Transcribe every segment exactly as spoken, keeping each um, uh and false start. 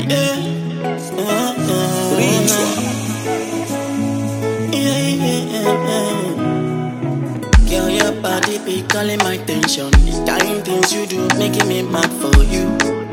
Yeah. Uh, uh, yeah, yeah, yeah. Girl, your body be calling my attention. The kind things you do making me mad for you.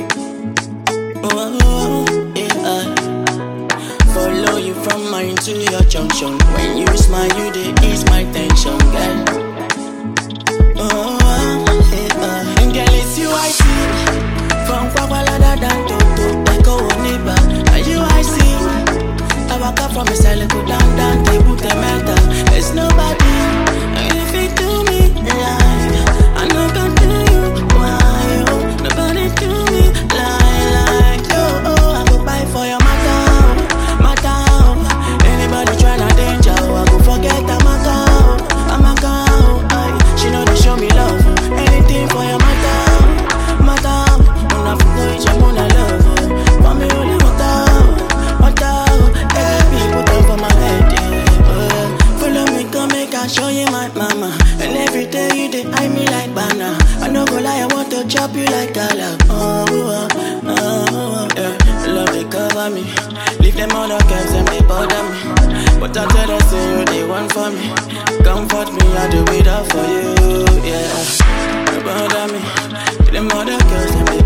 Oh, yeah. Follow you from mine to your junction. When you smile, you dey ease my tension, girl. Oh, yeah. And girl, it's you I see. From Kwakwalada down to to Eko Oniba. And you I see. I walk up from a silent go down, down, they put the metal. There's nobody. And if you do me like I know gonna do you. Why, oh, nobody do me like, like, oh, oh. I go buy for your matter, matter. Anybody tryna danger, oh, I go forget I'm a girl, I'm a girl. Aye. She know they show me love, anything for your matter, matter. When I forgo each I'm on a love, for me only matter, matter. Every people down for my head, yeah. uh, Follow me, come make I show you my mama. And every day you dey eye me like banana. I no go lie, I want to chop you like gala. Oh, oh, oh, oh, yeah. Love they cover me. Leave them other girls and they bother me. But I tell them say you they want for me. Comfort me, I do it all for you, yeah. They bother me. Leave them other girls and they